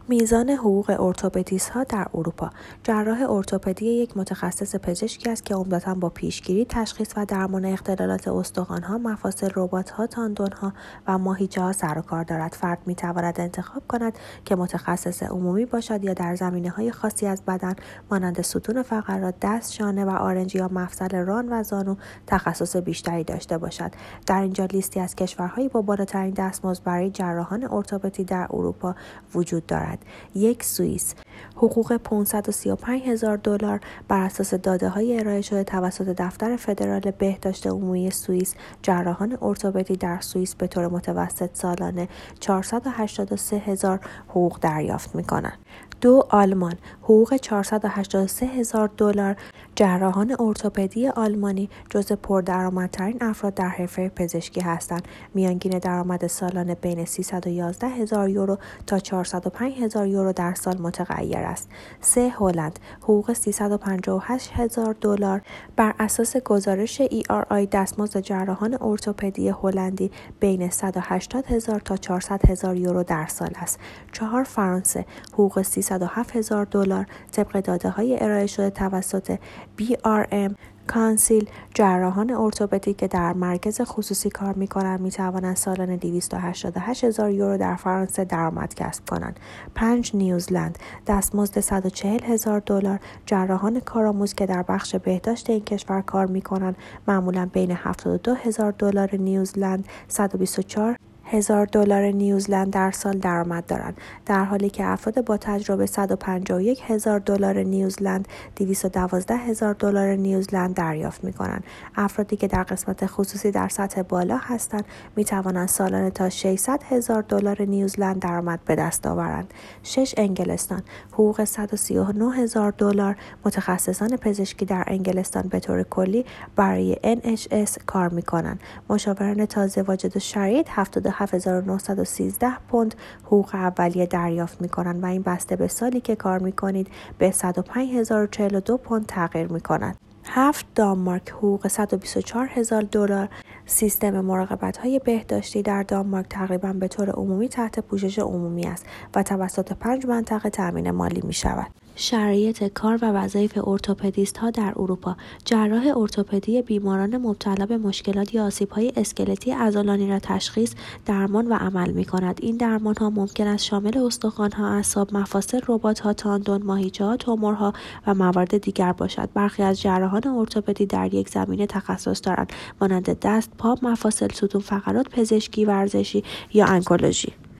میزان حقوق ارتوپدیست‌ها در اروپا. جراح ارتوپدی یک متخصص پزشکی است که عمدتاً با پیشگیری، تشخیص و درمان اختلالات استخوان‌ها، مفاصل، رباط‌ها، تاندون‌ها و ماهیچه‌ها سر و کار دارد. فرد می‌تواند انتخاب کند که متخصص عمومی باشد یا در زمینه‌های خاصی از بدن مانند ستون فقرات، دست، شانه و آرنج یا مفصل ران و زانو تخصص بیشتری داشته باشد. در اینجا لیستی از کشورهایی با بالاترین دستمزد برای جراحان ارتوپدی در اروپا وجود دارد. 1. سوئیس. حقوق $535,000 بر اساس داده‌های ارائه شده توسط دفتر فدرال بهداشت عمومی سوئیس. جراحان ارتوپدی در سوئیس به طور متوسط سالانه $483,000 حقوق دریافت می‌کنند. 2. آلمان. حقوق $483,000. جراحان ارتوپدی آلمانی جزو پردرآمدترین افراد در حرفه پزشکی هستند. میانگین درآمد سالانه بین €311,000 تا €405,000 در سال متغیر است. 3. هلند. حقوق $358,000 بر اساس گزارش ERI دستمزد جراحان ارتوپدی هلندی بین €180,000 تا €400,000 در سال است. 4. فرانسه. حقوق $307,000 طبق داده‌های ارائه شده توسط BRM کانسیل. جراحان ارتوپدی که در مرکز خصوصی کار می‌کنند می‌توانند سالانه €288,000 در فرانسه درآمد کسب کنند. 5. نیوزلند. دستمزد $140,000. جراحان کارآموز که در بخش بهداشت این کشور کار می‌کنند معمولاً بین $72,000 نیوزلند $124,000 نیوزلند در سال درآمد دارند، در حالی که افراد با تجربه $151,000 نیوزلند $212,000 نیوزلند دریافت می‌کنند. افرادی که در قسمت خصوصی در سطح بالا هستند می‌توانند سالانه تا $600,000 نیوزلند درآمد به دست آورند. 6. انگلستان. حقوق $139,000. متخصصان پزشکی در انگلستان به طور کلی برای NHS کار می‌کنند. مشاوران تازه واجد شرایط 77,913 پوند حقوق اولیه دریافت می‌کنند و این بسته به سالی که کار می‌کنید به 105,042 پوند تغییر می‌کند. 7. دانمارک. حقوق $124,000. سیستم مراقبت‌های بهداشتی در دانمارک تقریباً به طور عمومی تحت پوشش عمومی است و توسط 5 منطقه تامین مالی می‌شود. شرایط کار و وظایف ارتوپدیست‌ها در اروپا. جراح ارتوپدی بیماران مبتلا به مشکلات یا آسیب‌های اسکلتی عضلانی را تشخیص، درمان و عمل می‌کند. این درمان‌ها ممکن است شامل استخوان‌ها، اعصاب، مفاصل، رباط‌ها، تاندون، ماهیچه‌ها، تومورها و موارد دیگر باشد. برخی از جراحان ارتوپدی در یک زمینه تخصص دارند، مانند دست، پا، مفاصل، ستون فقرات، پزشکی ورزشی یا انکولوژی.